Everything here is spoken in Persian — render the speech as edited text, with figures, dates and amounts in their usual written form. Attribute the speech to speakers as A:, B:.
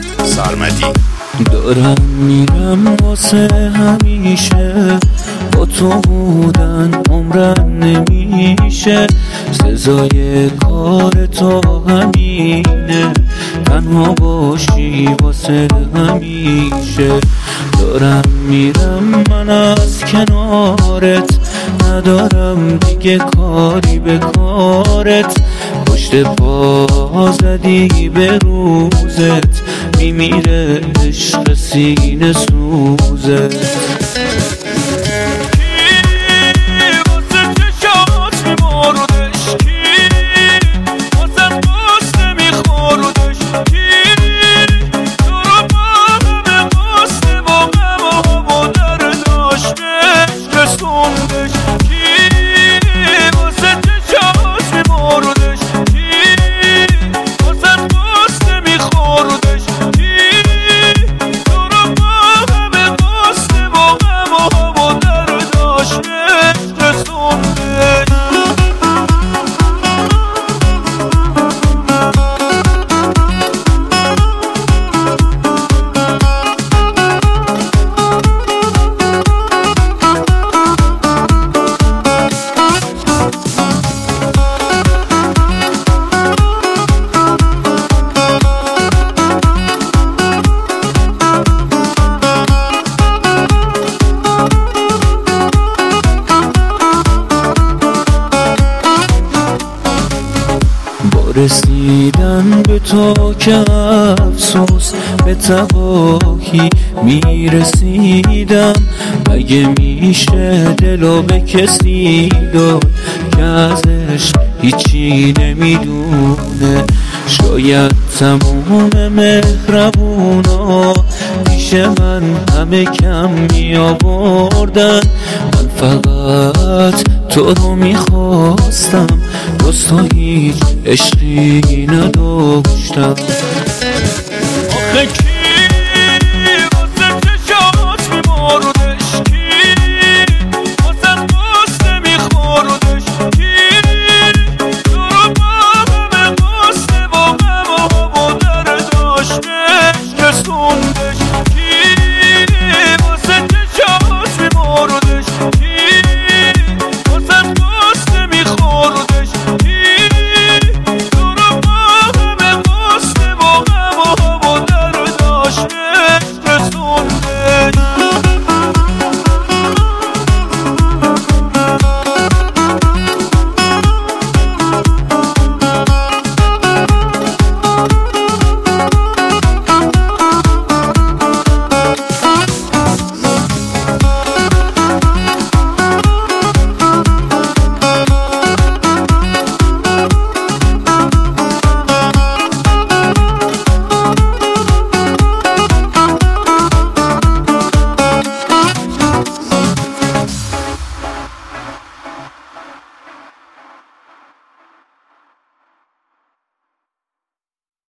A: سرمدی.
B: دارم میرم واسه همیشه، با تو بودن عمرم نمیشه، سزای کار تو همینه، تنها باشی واسه همیشه. دارم میرم من از کنارت، ندارم دیگه کاری به کارت، پشت پا زدی به روزت، میمیره عشق سینه سوزت. رسیدن به تو که افسوس به تباهی میرسیدم، مگه میشه دلو به کسی داد که ازش هیچی نمیدونه؟ شاید تموم مهربونا پیش من همه کم میآوردن، من فقط تو رو میخواستم، جز تو هیچ عشقی نداشتم.
C: آخه کی واسه چشات میماردش، کی واسه قصه میخوردش، کی تو رو با همه قصه با غم و درداشتش،